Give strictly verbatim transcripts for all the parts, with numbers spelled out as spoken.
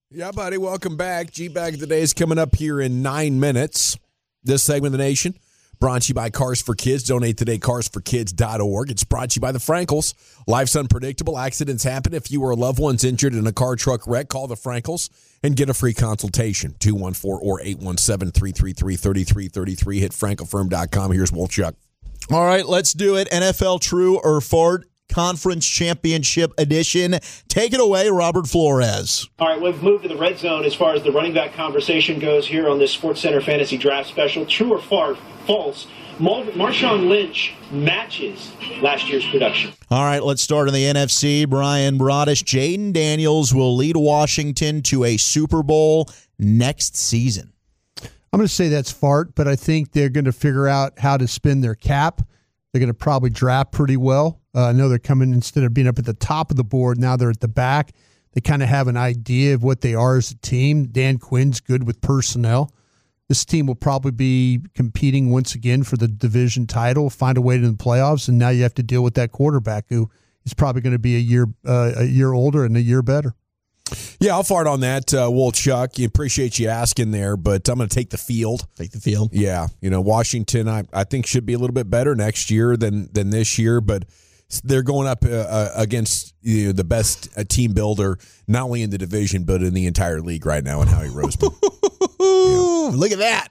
Yeah, buddy, welcome back. G-Bag of the Day is coming up here in nine minutes. This segment of the nation brought to you by Cars for Kids. Donate today, cars for kids dot org. It's brought to you by the Frankels. Life's unpredictable. Accidents happen. If you or a loved one's injured in a car truck wreck, call the Frankels and get a free consultation. two one four or eight one seven, three three three, three three three three. Hit frankel firm dot com. Here's Wolchuk. All right, let's do it. N F L True or Fart Conference Championship Edition. Take it away, Robert Flores. All right, we've moved to the red zone as far as the running back conversation goes here on this SportsCenter Fantasy Draft Special. True or far, false? Mar- Marshawn Lynch matches last year's production. All right, let's start in the N F C. Brian Broaddus, Jaden Daniels will lead Washington to a Super Bowl next season. I'm going to say that's fart, but I think they're going to figure out how to spend their cap. They're going to probably draft pretty well. Uh, I know they're coming, instead of being up at the top of the board, now they're at the back. They kind of have an idea of what they are as a team. Dan Quinn's good with personnel. This team will probably be competing once again for the division title, find a way to the playoffs, and now you have to deal with that quarterback who is probably going to be a year uh, a year older and a year better. Yeah, I'll fart on that, uh, Wolchuk. You appreciate you asking there, but I'm going to take the field. Take the field. Yeah, you know, Washington, I, I think, should be a little bit better next year than than this year, but they're going up uh, uh, against you know, the best uh, team builder, not only in the division, but in the entire league right now, in Howie Roseman. Yeah. Look at that.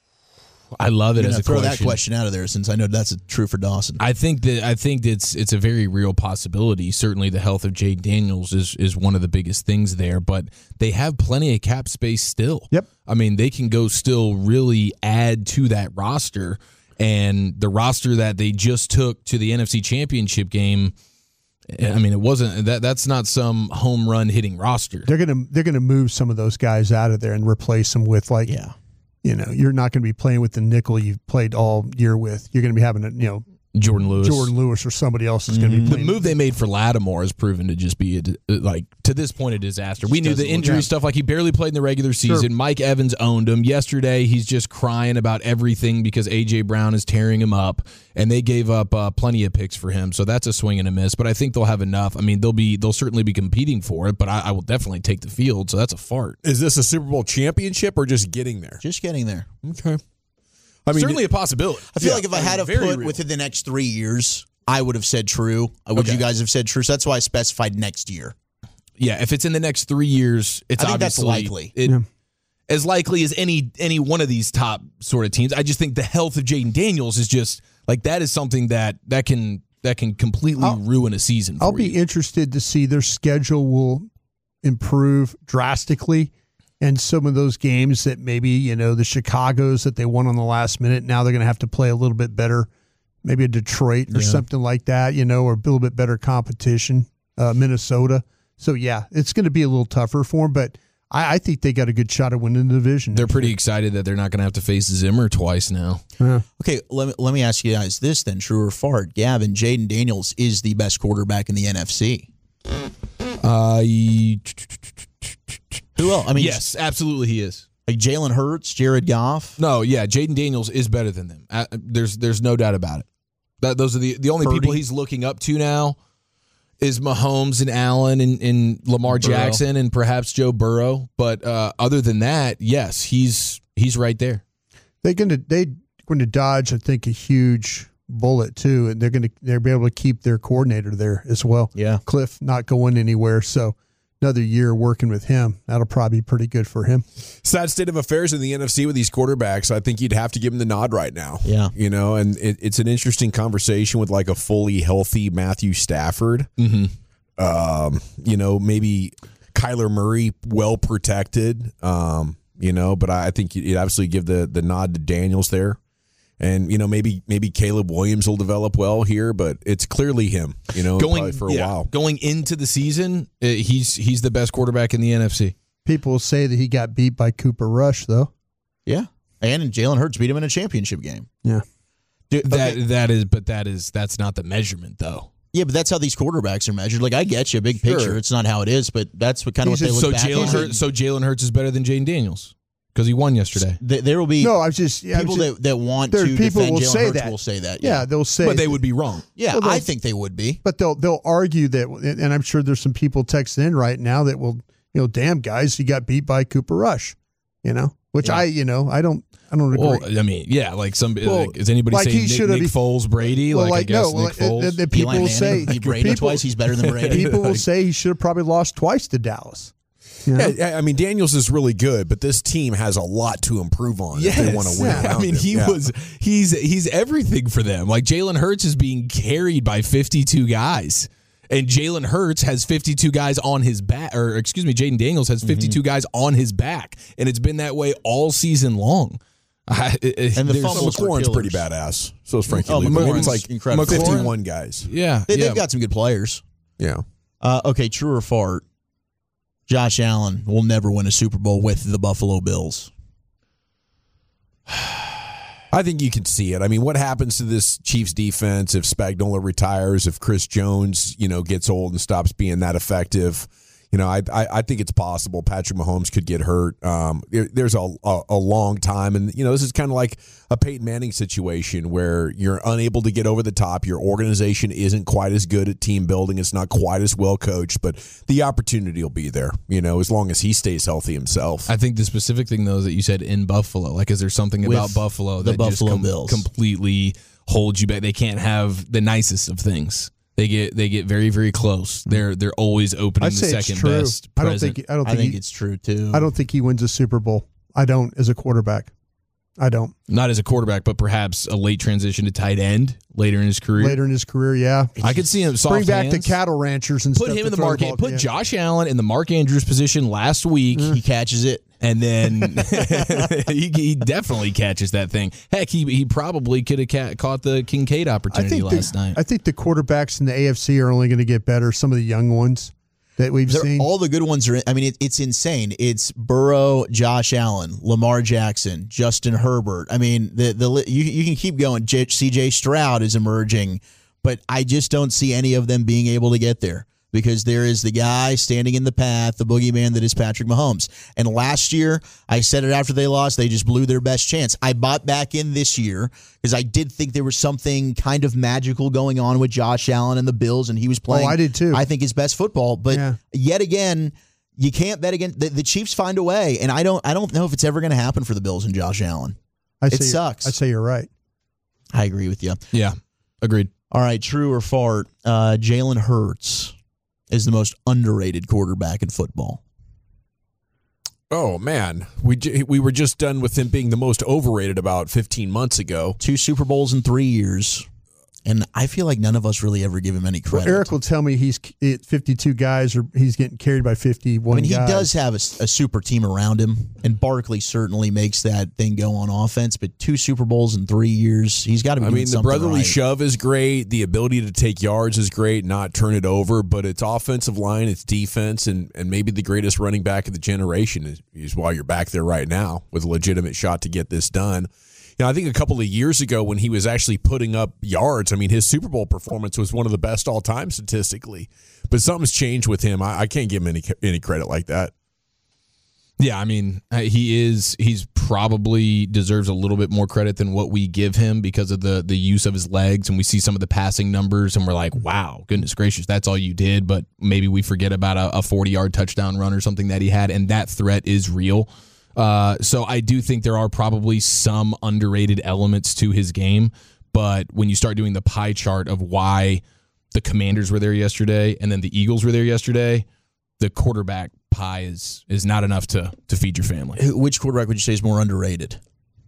I love it I'm as a throw question. that question out of there since I know that's true for Dawson. I think that I think it's it's a very real possibility. Certainly, the health of Jaden Daniels is is one of the biggest things there, but they have plenty of cap space still. Yep. I mean, they can go still really add to that roster, and the roster that they just took to the N F C Championship game. I mean, it wasn't that. That's not some home run hitting roster. They're gonna they're gonna move some of those guys out of there and replace them with like. Yeah. You know, you're not going to be playing with the nickel you've played all year with. You're going to be having a, you know, Jordan Lewis. Jordan Lewis or somebody else is going to be The playing. move they made for Lattimore has proven to just be, a, like, to this point, a disaster. We knew the injury stuff, like he barely played in the regular season. Sure. Mike Evans owned him. Yesterday, he's just crying about everything because A J. Brown is tearing him up, and they gave up uh, plenty of picks for him. So that's a swing and a miss, but I think they'll have enough. I mean, they'll be they'll certainly be competing for it, but I, I will definitely take the field, so that's a fart. Is this a Super Bowl championship or just getting there? Just getting there. Okay. I mean, Certainly a possibility. I feel Yeah, like if I I had mean, to very put real. within the next three years, I would have said true. Would Okay. you guys have said true? So that's why I specified next year. Yeah, if it's in the next three years, it's I think that's obviously likely. It, Yeah. As likely as any any one of these top sort of teams. I just think the health of Jaden Daniels is just like that is something that that can that can completely I'll- ruin a season. For I'll be you. interested to see their schedule will improve drastically. And some of those games that maybe, you know, the Chicagos that they won on the last minute, now they're going to have to play a little bit better. Maybe a Detroit or Yeah. something like that, you know, or a little bit better competition, uh, Minnesota. So, yeah, it's going to be a little tougher for them, but I, I think they got a good shot at winning the division. They're pretty excited that they're not going to have to face Zimmer twice now. Yeah. Okay, let me, let me ask you guys this then, true or fart. Gavin, Jaden Daniels is the best quarterback in the N F C. Uh, Who else? I mean, yes, absolutely he is. like Jalen Hurts, Jared Goff. No, yeah, Jaden Daniels is better than them. Uh, there's there's no doubt about it. That those are the the only Purdy. people he's looking up to now is Mahomes and Allen and, and Lamar Burrow. Jackson and perhaps Joe Burrow. But uh, other than that, yes, he's he's right there. They're going to they going to dodge, I think, a huge bullet too, and they're going to they'll be able to keep their coordinator there as well. Yeah. Cliff not going anywhere, so another year working with him, that'll probably be pretty good for him. sad state of affairs in the N F C with these quarterbacks. I think you'd have to give him the nod right now. Yeah. You know, and it, it's an interesting conversation with like a fully healthy Matthew Stafford. Mm-hmm. Um, you know, maybe Kyler Murray well protected. Um, you know, but I think you'd obviously give the the nod to Daniels there. And, you know, maybe maybe Caleb Williams will develop well here, but it's clearly him, you know, Going probably for a yeah, while. going into the season, uh, he's he's the best quarterback in the N F C. People will say that he got beat by Cooper Rush, though. Yeah. And Jalen Hurts beat him in a championship game. Yeah. Dude, That okay. that is, but that is that's not the measurement though. Yeah, but that's how these quarterbacks are measured. Like, I get you, big picture. Sure. It's not how it is, but that's what kind of what He's they a- look So back Jalen on. Hurts, so Jalen Hurts is better than Jaden Daniels because he won yesterday. Th- There will be No, I was just yeah, I was people just- that, that want there- to people defend will Jalen say Hurts that. will say that. yeah, Yeah, they'll say, But they would be wrong. yeah Well, they'll- I think they would be. but they'll they'll argue that, and I'm sure there's some people texting in right now that will you know, damn guys, he got beat by Cooper Rush, you know, which Yeah. I, you know, I don't, I don't agree. Well, I mean, yeah, like some. Well, like, is anybody like saying he Nick, should've- Nick Foles, Brady? well, like, I like, guess no, well, Nick Foles. uh, uh, people Eli will Manning say, beat Brady people, twice. He's better than Brady. people will say he should have probably lost twice to Dallas. You know? Yeah, I mean, Daniels is really good, but this team has a lot to improve on if they want to win. Yeah, I around mean, him. he Yeah. was he's he's everything for them. Like Jalen Hurts is being carried by fifty-two guys. And Jalen Hurts has fifty-two guys on his back, or excuse me, Jaden Daniels has fifty-two mm-hmm. guys on his back, and it's been that way all season long. I, it, and the so fumbles were McLaurin's pretty killers. badass. So is Frankie Oh, Lee. McLaurin's It's like incredible. fifty-one guys. Yeah, They, yeah. They've got some good players. Yeah. Uh, okay, true or fart? Josh Allen will never win a Super Bowl with the Buffalo Bills. I think you can see it. I mean, what happens to this Chiefs defense if Spagnuolo retires, if Chris Jones, you know, gets old and stops being that effective? You know, I I, I think it's possible Patrick Mahomes could get hurt. Um, there, there's a, a a long time, and you know, this is kind of like a Peyton Manning situation where you're unable to get over the top. Your organization isn't quite as good at team building. It's not quite as well coached, but the opportunity will be there. You know, as long as he stays healthy himself. I think the specific thing though is that you said in Buffalo. Like, is there something With about Buffalo the that Buffalo just com- Bills. completely holds you back? They can't have the nicest of things. They get they get very very close. They're they're always opening I'd the say it's second true. best I don't present. think. I don't I think. think he, it's true, too. I don't think he wins a Super Bowl. I don't as a quarterback. I don't. Not as a quarterback, but perhaps a late transition to tight end later in his career. Later in his career, yeah. I could see him soft Bring back hands. the cattle ranchers and Put stuff him to in the throw Mark. ball. Put Yeah. Josh Allen in the Mark Andrews position last week, He catches it. and then he, he definitely catches that thing. Heck, he he probably could have ca- caught the Kincaid I opportunity think last the, night. I think the quarterbacks in the A F C are only going to get better. Some of the young ones that we've They're, seen. all the good ones are in, I mean, it, it's insane. It's Burrow, Josh Allen, Lamar Jackson, Justin Herbert. I mean, the the you, you can keep going. J, C J Stroud is emerging, but I just don't see any of them being able to get there because there is the guy standing in the path, the boogeyman that is Patrick Mahomes. And last year, I said it after they lost, they just blew their best chance. I bought back in this year because I did think there was something kind of magical going on with Josh Allen and the Bills, and he was playing, Oh, I did too. I think, his best football. But Yeah. yet again, you can't bet against the, the Chiefs. Find a way, and I don't. I don't know if it's ever going to happen for the Bills and Josh Allen. I it say, sucks. I say you're right. I agree with you. yeah, agreed. All right, true or fart? Uh, Jalen Hurts is the most underrated quarterback in football. Oh man, we j- we were just done with him being the most overrated about fifteen months ago. Two Super Bowls in three years, and I feel like none of us really ever give him any Well, credit. Eric will tell me he's it, fifty-two guys, or he's getting carried by fifty-one. I mean, he guys. does have a, a super team around him, and Barkley certainly makes that thing go on offense. But two Super Bowls in three years, he's got to be. I doing mean, the something brotherly right. shove is great. The ability to take yards is great, not turn it over. But it's offensive line, it's defense, and, and maybe the greatest running back of the generation is, is why you're back there right now with a legitimate shot to get this done. You know, I think a couple of years ago when he was actually putting up yards, I mean, his Super Bowl performance was one of the best all time statistically. But something's changed with him. I, I can't give him any any credit like that. Yeah, I mean, uh, he is. He's probably deserves a little bit more credit than what we give him because of the the use of his legs, and we see some of the passing numbers, and we're like, "Wow, goodness gracious, that's all you did." But maybe we forget about a forty-yard touchdown run or something that he had, and that threat is real. Uh, so I do think there are probably some underrated elements to his game, but when you start doing the pie chart of why the Commanders were there yesterday and then the Eagles were there yesterday, the quarterback pie is is not enough to to feed your family. Who- Which quarterback would you say is more underrated?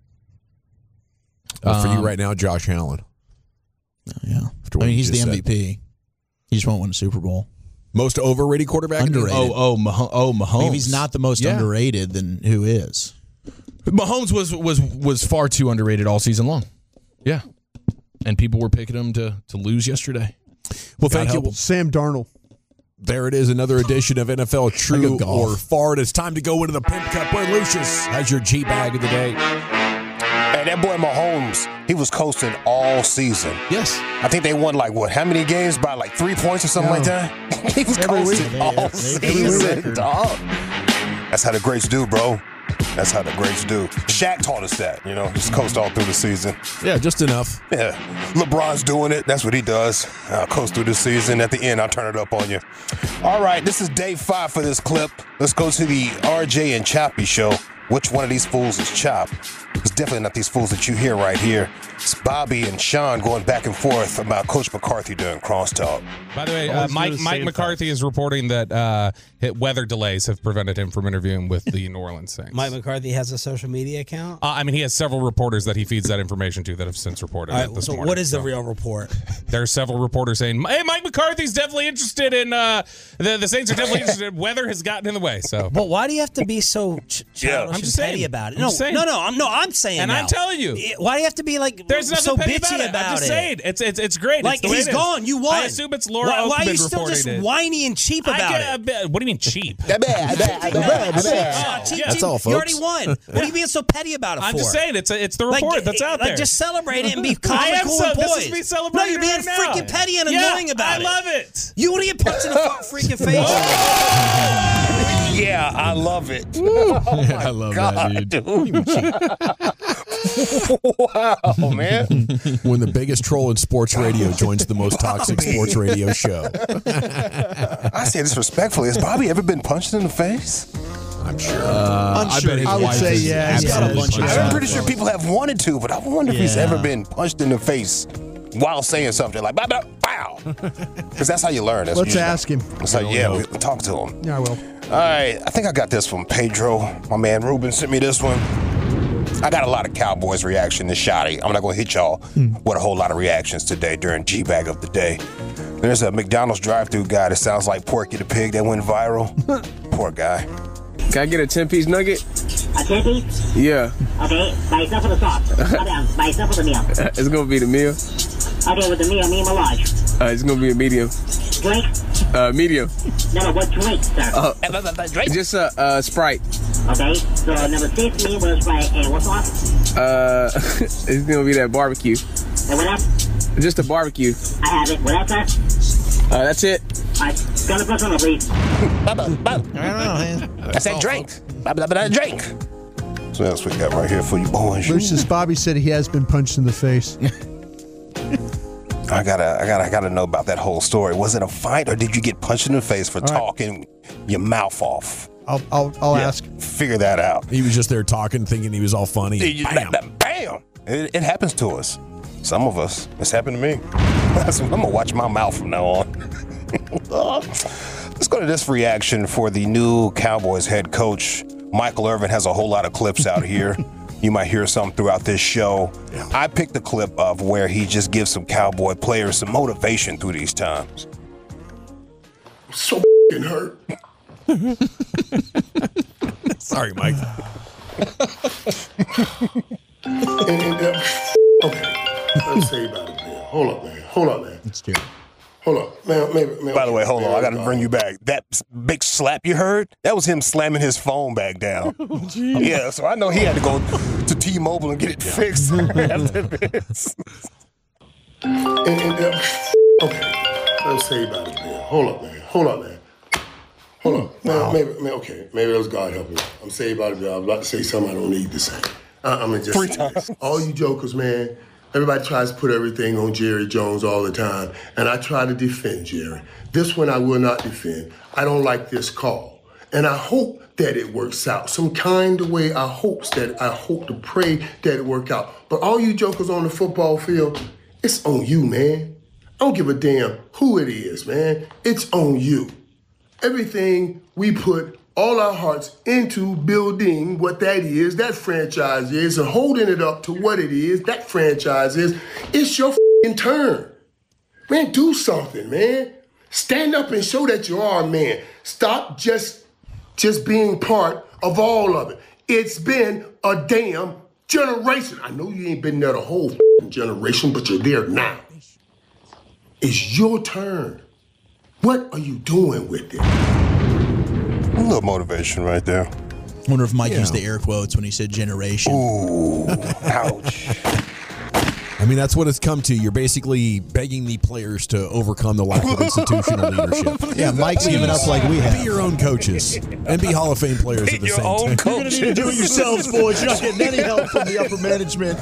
Well, for you Um, right now, Josh Allen. Yeah, After I what mean, you he's the just M V said. P. He just won't win a Super Bowl. Most overrated quarterback? Underrated. Oh, oh, Mah- oh, Mahomes. If he's not the most Yeah. underrated, then who is? Mahomes was was was far too underrated all season long. Yeah, and people were picking him to to lose yesterday. Well, thank help you. him. Sam Darnold. There it is, another edition of N F L True go golf. or Fart. It's time to go into the Pimp Cup where Lucius has your G bag of the day. Hey, that boy Mahomes, he was coasting all season. Yes, I think they won like what? How many games? By like three points or something No. like that. He was Every coasting week. all Every week. season, dog. That's how the greats do, bro. That's how the greats do. Shaq taught us that, you know, just coast all through the season. Yeah, just enough. Yeah, LeBron's doing it. That's what he does. I'll coast through the season. At the end, I'll turn it up on you. All right, this is day five for this clip. Let's go to the R J and Choppy show. Which one of these fools is Chop? It's definitely not these fools that you hear right here. It's Bobby and Sean going back and forth about Coach McCarthy during crosstalk. By the way, uh, Mike Mike McCarthy is reporting that uh, weather delays have prevented him from interviewing with the New Orleans Saints. Mike McCarthy has a social media account? Uh, I mean, he has several reporters that he feeds that information to that have since reported All it right, this so morning. what is so the real report? There are several reporters saying, hey, Mike McCarthy's definitely interested in, uh, the, the Saints are definitely interested. Weather has gotten in the way. So, But why do you have to be so ch- Yeah. childish I'm just and petty saying. about it? I'm No, just saying. no, no, I'm, no, I'm saying And now. I'm telling you. Why do you have to be like There's nothing so petty bitchy about it. about I'm just it? saying. It's, it's, it's great. Like, it's the way he's it is. gone. You won. I assume it's Laura Why, why are Oakman you still reporting just it. whiny and cheap I about get a it? bit, what do you mean cheap? Oh, cheap, yeah. That's cheap. all, You folks. already won. What are you being so petty about it I'm for? just saying, it's a, it's the Like, report that's out like, there. just celebrate it and be calm I and am cool so, and this poised. is me celebrating No, you're being right now. freaking petty and Yeah, annoying about I it. love it. You want to get punched in the fu- freaking face? Yeah, I love it. I love that, dude. Wow, man. When the biggest troll in sports radio joins the most toxic sports radio show. I say this respectfully. Has Bobby ever been punched in the face? I'm sure. Uh, I bet his I would wife say is yeah, he's got a absolutely bunch of punched I'm out. pretty sure people have wanted to, but I wonder if he's Yeah. ever been punched in the face while saying something like, bow, bow, bow. Because that's how you learn. That's Let's usually- ask him. That's how, yeah, we talk to him. Yeah, I will. All right, I think I got this from Pedro. My man Ruben sent me this one. I got a lot of Cowboys reaction to Shotty. I'm not going to hit y'all with a whole lot of reactions today during G-Bag of the Day. There's a McDonald's drive-thru guy that sounds like Porky the Pig that went viral. Poor guy. Can I get a ten-piece nugget? A ten-piece? Yeah. Okay, by yourself with the sauce. Calm down. By yourself with the meal. It's going to be the meal. Okay, with the meal, medium or large? Uh, it's going to be a medium. Drink? Uh, medium. No, no, what drink, sir? Uh, just a uh, Sprite. Okay, so number six, medium with a Sprite, and what sauce? Uh, it's going to be that barbecue. And what else? Just a barbecue. I have it. What else, sir? Uh, that's it. All right, gun the plus one, please. That's that drink. That drink. So that's what we got right here for you boys. Lucius Bobby said he has been punched in the face. I gotta, I gotta, I gotta know about that whole story. Was it a fight, or did you get punched in the face for right. talking your mouth off? I'll I'll, I'll Yeah, ask. Figure that out. He was just there talking, thinking he was all funny. You- Bam. Bam! bam. It, it happens to us. Some of us. It's happened to me. I'm gonna watch my mouth from now on. Let's go to this reaction for the new Cowboys head coach. Michael Irvin has a whole lot of clips out here. You might hear some throughout this show. I picked a clip of where he just gives some Cowboy players some motivation through these times. I'm so f***ing hurt. Sorry, Mike. And, and, uh, okay, let's say about it, man. Hold up, man. Hold up, man. It's terrible. Hold up, man. Maybe, man By the way, hold man, on. I got to uh, bring you back. That s- big slap you heard, that was him slamming his phone back down. Yeah, so I know he had to go to T-Mobile and get it fixed after this. And, and, uh, okay, let's say about it, man. Hold up, man. Hold up, man. Hold up. Man, maybe, man, okay. Maybe that was God helping me. I'm saying about it, but I was about to say something I don't need to say. I, I'm just Three say this. times. All you jokers, man, everybody tries to put everything on Jerry Jones all the time, and I try to defend Jerry. This one I will not defend. I don't like this call. And I hope that it works out. Some kind of way I hope that I hope to pray that it work out. But all you jokers on the football field, it's on you, man. I don't give a damn who it is, man. It's on you. Everything we put all our hearts into building what that is, that franchise is, and holding it up to what it is, that franchise is, it's your f***ing turn. Man, do something, man. Stand up and show that you are a man. Stop just, just being part of all of it. It's been a damn generation. I know you ain't been there the whole f***ing generation, but you're there now. It's your turn. What are you doing with it? A little motivation right there. I wonder if Mike used the air quotes when he said generation. Ooh, ouch. I mean, that's what it's come to. You're basically begging the players to overcome the lack of institutional leadership. Yeah, Mike's giving up like we have. Be your own coaches and be Hall of Fame players at the your same own time. coach. You're going to need to do it yourselves, boys. You're not getting any help from the upper management.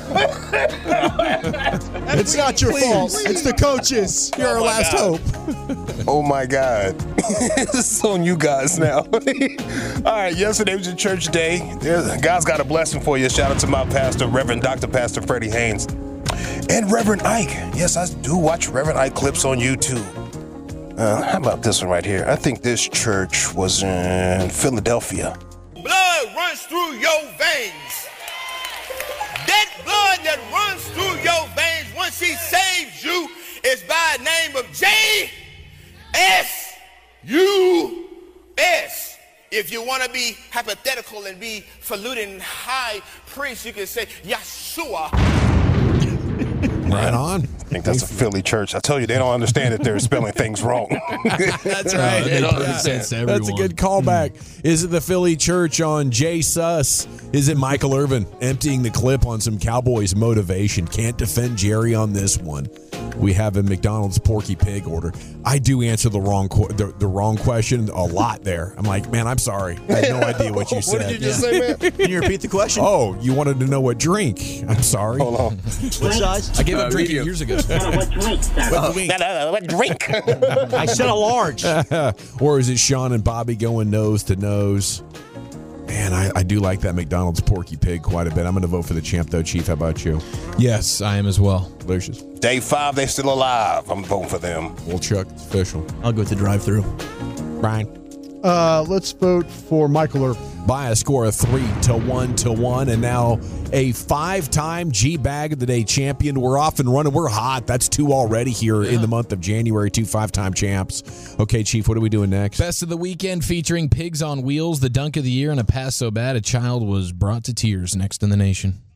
It's not your fault. It's the coaches. You're our my last God. hope. Oh my God. This is on you guys now. All right, yesterday was your church day. There's- God's got a blessing for you. Shout out to my pastor, Reverend Doctor Pastor Freddie Haynes. And Reverend Ike. Yes, I do watch Reverend Ike clips on YouTube. Uh, how about this one right here? I think this church was in Philadelphia. Blood runs through your veins. That blood that runs through your veins once he saves you is by the name of J S U S. If you want to be hypothetical and be falutin high priest, you can say Yeshua. Right on. I think that's a Philly church. I tell you, they don't understand that they're spelling things wrong. That's Uh, right. they Yeah. put sense to everyone. That's a good callback. Is it the Philly church on J Sus? Is it Michael Irvin emptying the clip on some Cowboys motivation? Can't defend Jerry on this one. We have a McDonald's Porky Pig order. I do answer the wrong qu- the, the wrong question a lot there. I'm like, man, I'm sorry. I had no idea what you said. What did you just say, man? Can you repeat the question? Oh, you wanted to know what drink? I'm sorry. Hold on. What size? I gave up Uh, drinking medium. years ago. What drink, sir? What drink? I said a large. Or is it Sean and Bobby going nose to nose? Man, I, I do like that McDonald's Porky Pig quite a bit. I'm going to vote for the champ, though, Chief. How about you? Yes, I am as well. Lucius. Day five, they still alive. I'm voting for them. Well, Chuck, it's official. I'll go with the drive-through. Brian. Uh, let's vote for Michael Irvin. By a score of three to one to one, and now a five-time G-Bag of the Day champion. We're off and running. We're hot. That's two already here in the month of January. Two five-time champs. Okay, Chief, what are we doing next? Best of the weekend featuring Pigs on Wheels, the dunk of the year, and a pass so bad a child was brought to tears. Next in the nation.